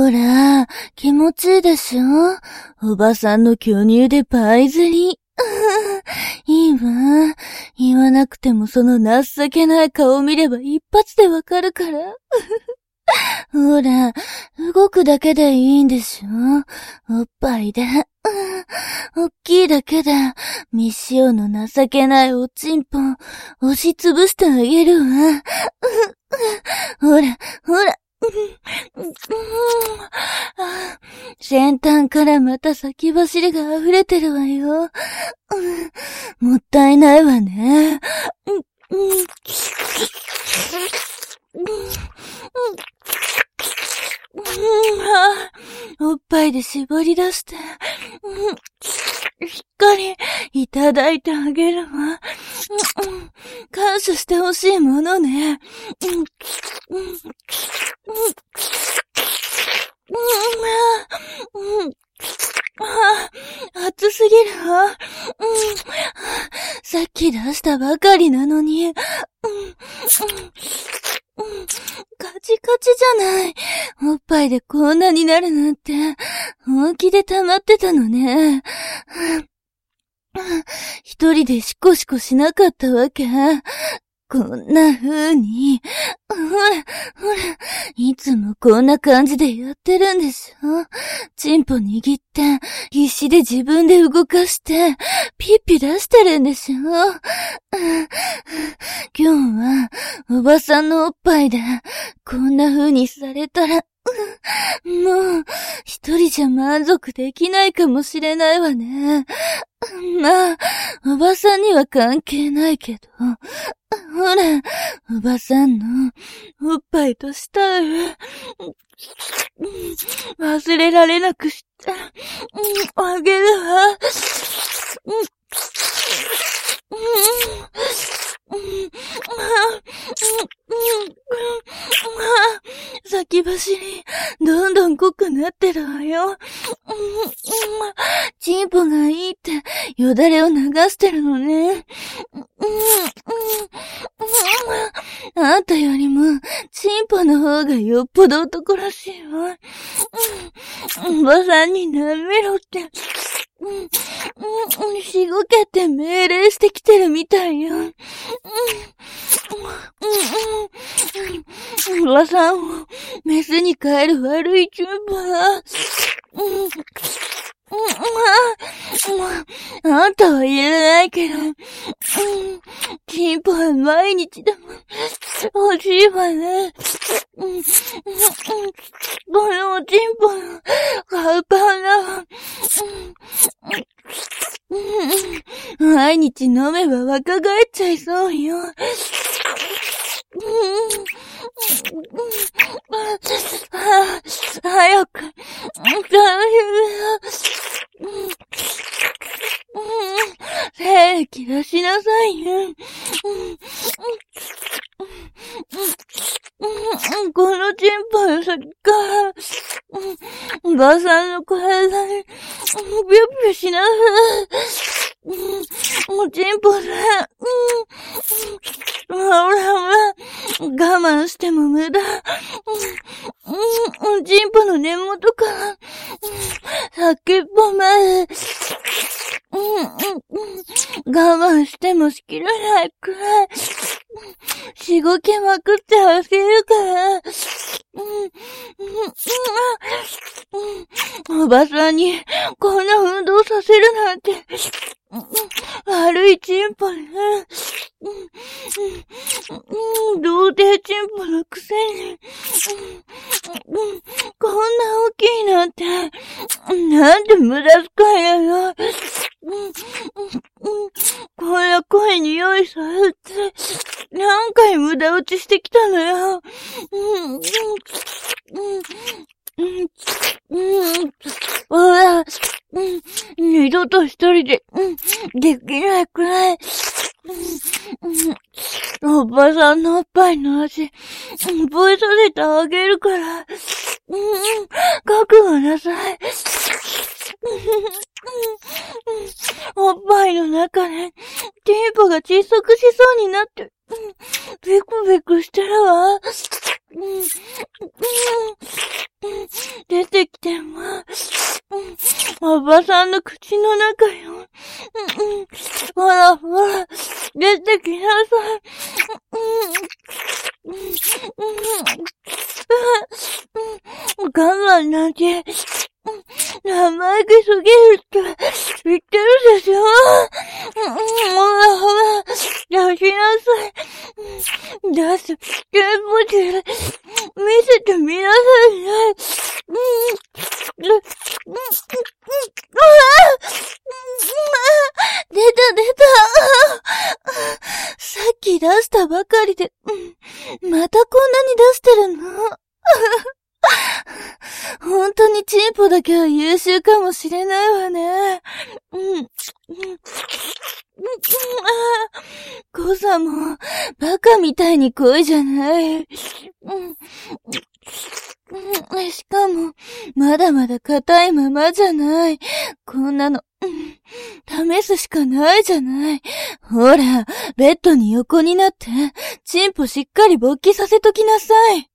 ほら、気持ちいいでしょ？おばさんの巨乳でパイ釣り。いいわ。言わなくてもその情けない顔を見れば一発でわかるから。ほら、動くだけでいいんでしょ？おっぱいで。おっきいだけで、未使用の情けないおちんぽを押しつぶしてあげるわ。ほら、ほら。先端からまた先走りが溢れてるわよ。もったいないわね。おっぱいで絞り出して、しっかりいただいてあげるわ。感謝してほしいものね。熱すぎるわ。さっき出したばかりなのに。カチカチじゃない。おっぱいでこんなになるなんて、本気で溜まってたのね。一人でシコシコしなかったわけ。こんな風に。ほら、ほら、いつもこんな感じでやってるんでしょ？チンポ握って、必死で自分で動かして、ピッピ出してるんでしょ？今日は、おばさんのおっぱいで、こんな風にされたら、もう、一人じゃ満足できないかもしれないわね。まあ、おばさんには関係ないけど、ほら、おばさんのおっぱいとした忘れられなくしてあげるわ。先走り、どんどん濃くなってるわよ。チンポがいいって、よだれを流してるのね。あんたよりも、チンポの方がよっぽど男らしいわ。おばさんに舐めろって。しごけって命令してきてるみたいよ。おばさんをメスに変える悪いチンポだ。あんたは言えないけど、チンポは毎日でも欲しいわね。このおチンポのカウパーが、毎日飲めば若返っちゃいそうよ。早く、精液出しなさいよ。このチンポの先から、おばさんの体に、ぴゅぴゅしなさい。おチンポで、ほらほら、我慢しても無駄。おチンポの根元から、先っぽまで、我慢してもしきれないくらい、しごきまくってあげるから、おばさんにこんな運動させるなんて、悪いチンポね。童貞チンポのくせに、こんな大きいなんて、なんで無駄遣いなの。こんな声に用意されて、何回無駄打ちしてきたのよ。ほら、二度と一人で、できないくらい、おばさんのおっぱいの味、覚えさせてあげるから、覚悟なさい。おっぱいの中で、チンポが窒息しそうになって、ビクビクしてるわ。 出てきても、おばさんの口の中よ。ほらほら、出てきなさい。我慢なんて、生意気すぎるって言ってるでしょ。ほらほら、出しなさい。出す、全部で、見せてみなさいね。出た。さっき出したばかりで、またこんなに出してるの？本当にチンポだけは優秀かもしれないわね。コさも、バカみたいに濃いじゃない。しかも、まだまだ硬いままじゃない。こんなの、試すしかないじゃない。ほら、ベッドに横になって、チンポしっかり勃起させときなさい。